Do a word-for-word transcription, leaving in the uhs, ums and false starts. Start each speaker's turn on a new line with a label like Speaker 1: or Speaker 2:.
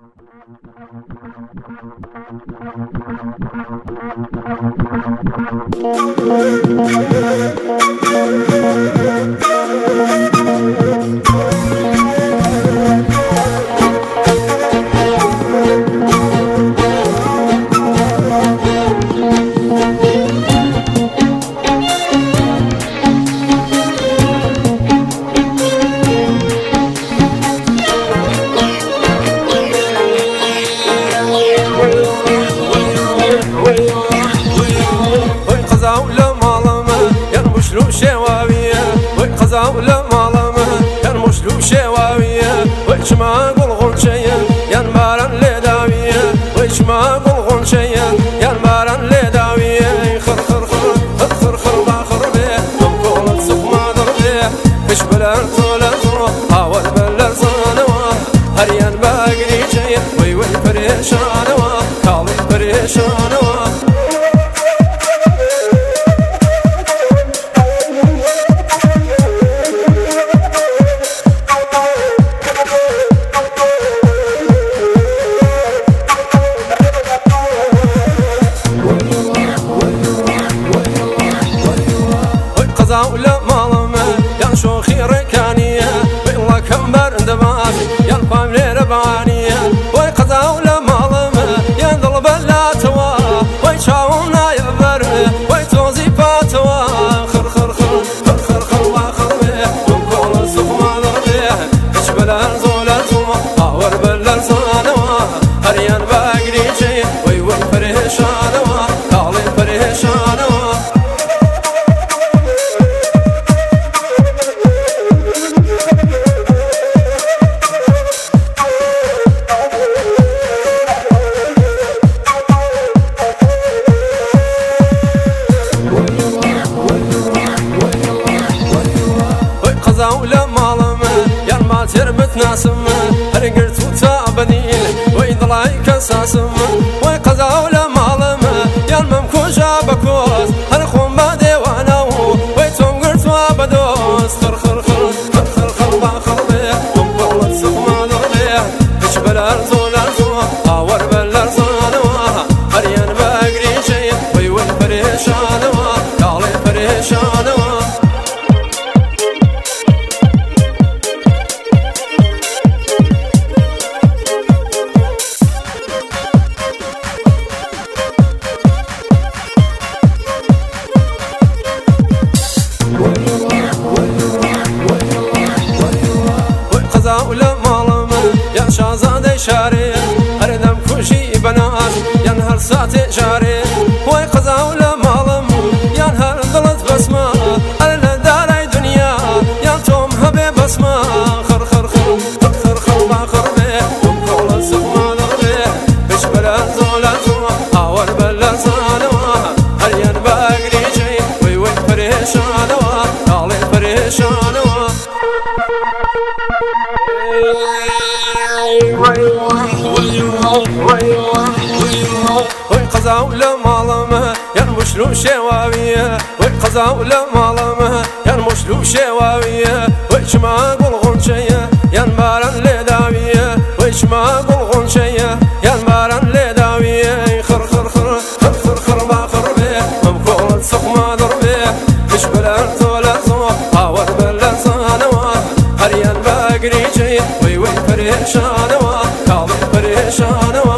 Speaker 1: ولا مالما كان مشلو شواوية ويش ما قلغن شيء يان باران لداوية ويش ما قلغن شيء يان باران لداوية خر خر خر خر خر خر باخر بيه نمكولك سوق ما ضربيه كش بلان طولة حاول بلان صانوا هريان باقري شيء وي وي فريشانوا كالي فريشانوا ولا مالما يا شوخي ركانية بالله كم برد باس يا الفاملي ربانية وي قضا ولا مالما يا ضلب لا توا وي شاونا يبر وي توزي فاتوا خر خر خر خر خر خر واخر بيه ونقول السوق ما ضربيه اش بلا زولتوا باور بلا لسانوا هريان باقري شي وي وي فريشانوا قالي فريشانوا ولا مالما يا ما تربت ناسم هرقرت وتابدين ويضلعي كساسم وي قضا ولا مالما يا الممكوش بكوس هرخون بادي وانا وي تنقرت وابدوس خر خر خر خر خر خر باخر بيه ومقلت سوق ما ضربيه اش بلا رزولاتو هاور بلا رزانوا هريان باقري شي وي وي فريشانوا قالي فريشانوا ولا مالما يا شازادي شاري هردم كوشي بنات يا نهار ساعتي شاري وي قضا ولا مالما يا نهار ضلت بسمة أنا داري دنيا يا توم هبي بسمة خر خر خر خر خر خر باخر بيه ومقول السوق ما ضربيه بش بلا زولتوا هاور بلا صانوا هريان باقري شي وي وي فريشانوا قالي فريشانوا وي قضا ولا مالما يا المشلو شواوية وي قضا ولا مالما يا المشلو شواوية ويش ما قلغن شيء يا نبارن لداوية ويش ما قلغن شيء يا نبارن لداوية خر خر خر خر خر خر باخر بيه ممكول السوق ما ضربيه مش بلا زولا زو هاور بلا صانوا هريان باقري شي وي وي فريشانوا كالي فريشانوا